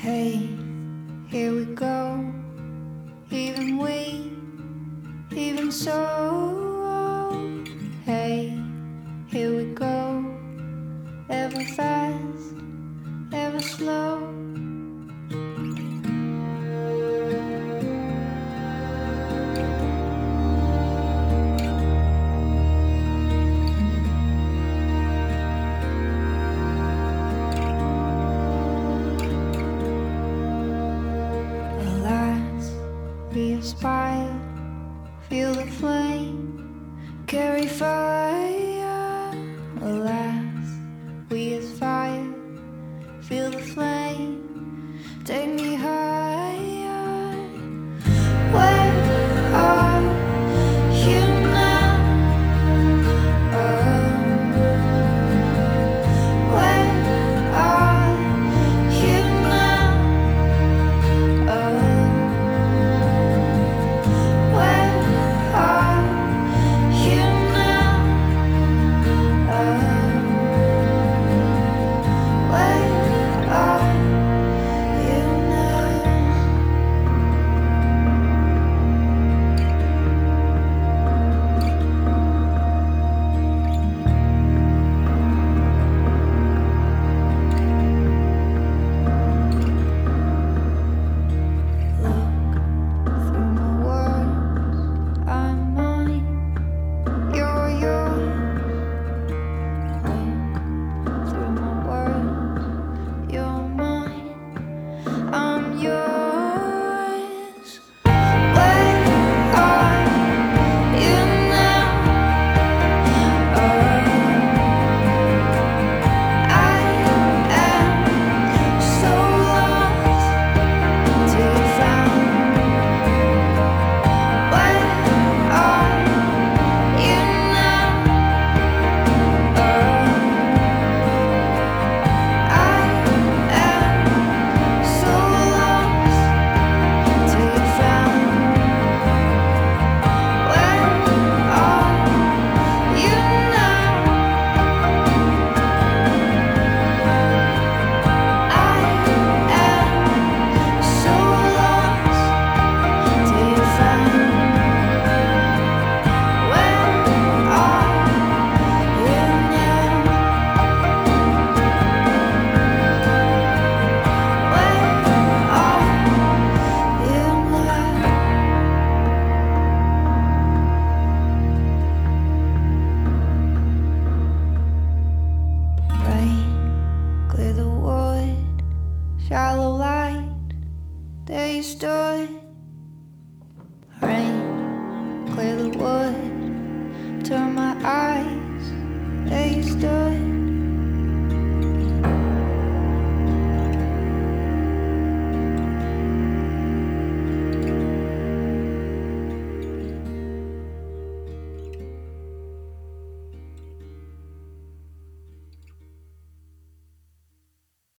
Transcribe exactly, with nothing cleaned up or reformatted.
Hey, here we go. Even we, even so. Hey, here we go. Ever fast, ever slow. We aspire, feel the flame, carry fire. Alas, we aspire, feel the flame, take me higher. Where are you now? Oh, where are you now? Oh. Shallow light, there you stood. Rain, clear the wood.